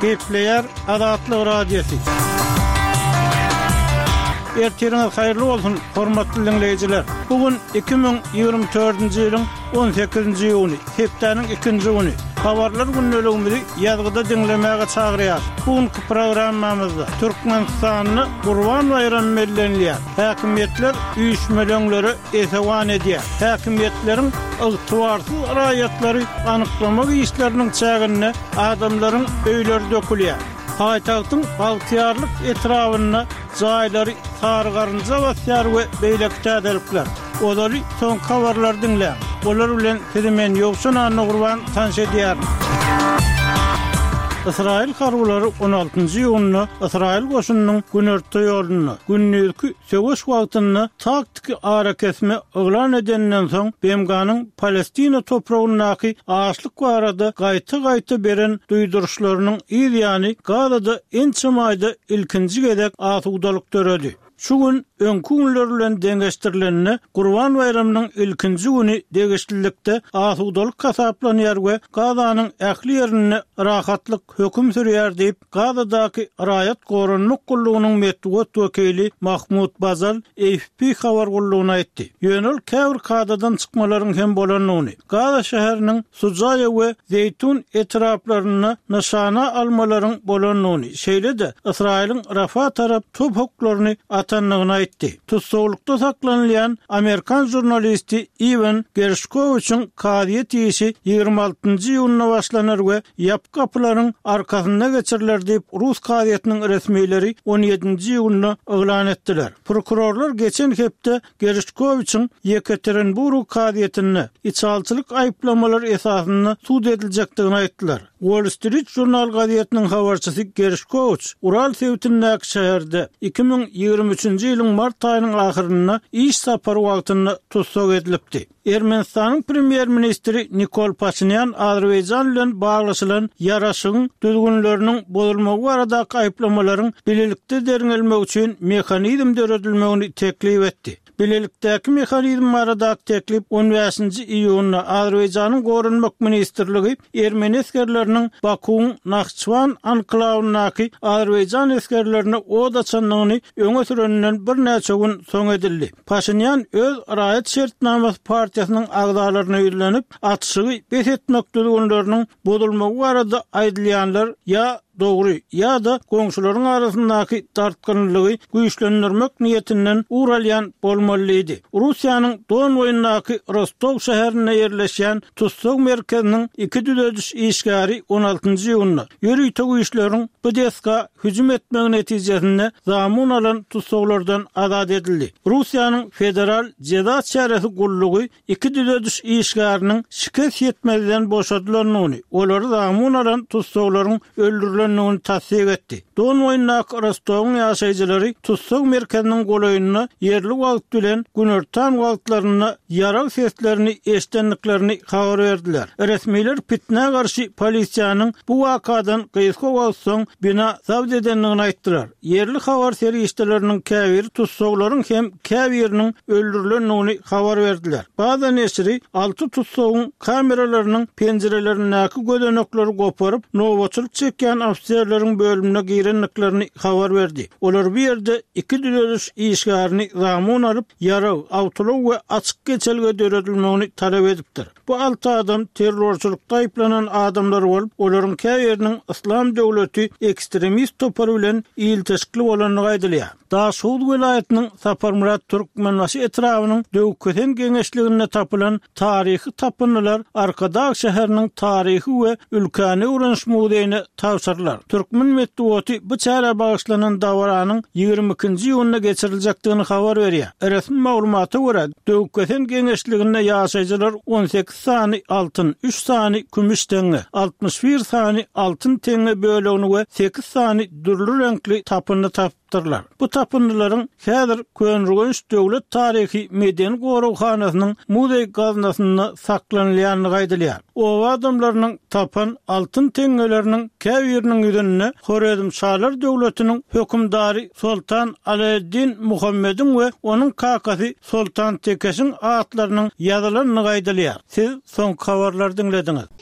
Gepleyer Azatlyk Radiosu. Ertiriniz hayırlı olsun, hormatly dinleyijiler. Bugün 2024-nji ýylyň 18-nji ýuny, hepdeniň 2-nji ýuny. Habarlar günneligimizi ýazgyda dinlemäge çagyrýar. Bugünkü programmamyzda Türkmenistanyny Gurban bayramy bellenýär. Häkimetler üýüşmelöňleri esewan edýär. Häkimetleriň ygtybarsyz raýatlary anyklamak işleriniň çägine adamlaryň öýleri dökülýär. Haýtagtyň baltyarlyk etrawyna jaýlary sargarynja basýar we beýlekdädirler. Olary son habarlar dinleýär. Olar bilen Tedemen ýokşuna Gurban tanış edýär. İsrail harwlary 16-njy ýylyny Israil goşunynyň Günörtde ýoluny, günnüzki söwüş wagtyny taktik ara kesme oglan edenden soň BMG-nyň Palestina topragyny aşlyk barada gaýta beren duýduruşlarynyň ýa-ni Gazada ençemaýda ilkinji gedek asudalyk töredi. Şu gün öňkü günler bilen deňeşdirilenine Gurban bayramynyň ilkinji güni degişlilikde asudalyk hasaplanýar we Gazanyň ähli ýerine rahatlyk höküm sürýär diýip Gazadaky raýat gorunluk gullugynyň metbuat wekili Mahmud Bazal AFP habar gullugyna aýtdy. Ýönel käbir Gazadan çykmalaryň hem bolanyny, Gaza şäheriniň Sucaýa we Zeytun etraplaryny nişana almalaryň bolanyny, şeýle-de Israiliň Rafa tarap top hoklaryny atanlygyny aýtdy. Tutsaqlykda saklanýan Amerikan jurnalisti Ivan Gershkovich'in kadyet ýeşi 26-njy ýylyna başlanar we ýap kapylaryň arkasynda geçiriler diýip Rus kadyetiniň resmiýetleri 17-nji ýylyna oglan etdiler. Prokurorlar geçen hepde Gershkovich'in Yekaterinburg kadyetini içalçylyk aýplamalary esasyna sud ediljekdigini aýtdylar. Wall Street Journal gazetiniň habarçysy Gershkovich Ural Sevtindäki şäherde 2023-nji ýylyň mart aýynyň ahyryna iş sapary wagtynda tutsak edilipdi. Ermenistanyň premier ministri Nikol Pashinyan Azerbaýjan bilen baglaşylan ýaraşygyň düzgünleriniň bozulmagy baradaky aýplamalaryň bilelikde derňelmek üçin mehanizm döredilmegini teklip etdi. Bilelikdäki mehanizm baradaky teklip 15-nji iýuny Azerbaýjanyň gorunmak ministrligi Ermeni eskerleriniň Bakuň Naxçıvan anklawynaky Azerbaýjan eskerlerini oda çanlygyny öňe sürenden bir näçe gün soň edildi. Pashinyan öz raýat şertnamasy partiýasynyň agdalaryna ýüzlenip atşygy bet etmek düzgünleriniň bozulmagy barada aýdylýanlar ýa dogry ýa-da goňşularyň arasyndaky tartgynlygy güýçlendirmek niýetinden uralýan bolmalydy. Russiýanyň Don boýundaky Rostov şäherine ýerleşýän tutsak merkeziniň 2 düzediş işgäri 16-njy ýylyny ýürüýte güýçleriň Bdeska hüjüm etmegi netijesinde zamun alan tutsaklardan azad edildi. Russiýanyň federal ceza çäresi gullugy 2 düzediş işgäriniň şikayet etmeden boşadylyny, olary zamun alan tutsaklaryň öldürilen tasdik etdi. Don boýundaky Rostowyň ýaşaýjylary tutsak merkeziniň golaýyny yerli wagt bilen günörtän wagtlaryna ýaral seslerini eşitdiklerini habar berdiler. Resmiler pitne garşy polisiýanyň bu wakadan gysga wagt soň bina zabd edenligini aýtdylar. Yerli habar serişdeleriniň käbir tutsaklaryň hem käbiriniň öldürilenligini habar berdiler. Baza neşri 6 tutsagyň kameralarynyň penjerelerindäki gödenekleri goparyp nowaçylyk çekýän ofisiýerleriň bölümine girenliklerini habar berdi. Olar bir yerde 2 düzediş işgärini zamun alıp yaraw, awtuluk we açyk geçelge döredilmegini talep edipdir. Bu 6 adam terrorçylykda aýplanan adamlar bolup, olaryň käbiriniň İslam döwleti ekstremist topary bilen ýyltyşykly bolanyny aýdylýar. Daşhud welaýatynyň Saparmurat Türkmenbaşy etrawynyň döwketen geňeşliginde tapylan taryhy tapynlar Arkadaş şäheriniň taryhy we ülkäni uranış muzeýine tawsyrlar. Türkmen metbuaty bu çäre bagyşlanan dawranyň 22-nji ýylyna geçiriljakdygyny habar berýär. Resmi maglumata görä, döwketen geňeşliginde ýaşaýjylar 18 sany altyn, 3 sany kümüş teňe, 61 sany altyn teňe bölegini we 8 sany dürlü renkli tapyny tapdyrlar. Bu tapynlaryň häzir Könrügenç döwlet taryhy medeni gorugxanasynyň muzey gaznasyna saklanýanyny gaýdylýar. O adamlaryň tapan altyn teňeleriniň käbiriniň ýüzüne Horedim Şalar döwletiniň hökümdary Sultan Alaeddin Muhammedin we onuň kakasy Sultan Tekeşiň atlarynyň ýazylanyny gaýdylýar. Siz soň habarlar dinlediňiz.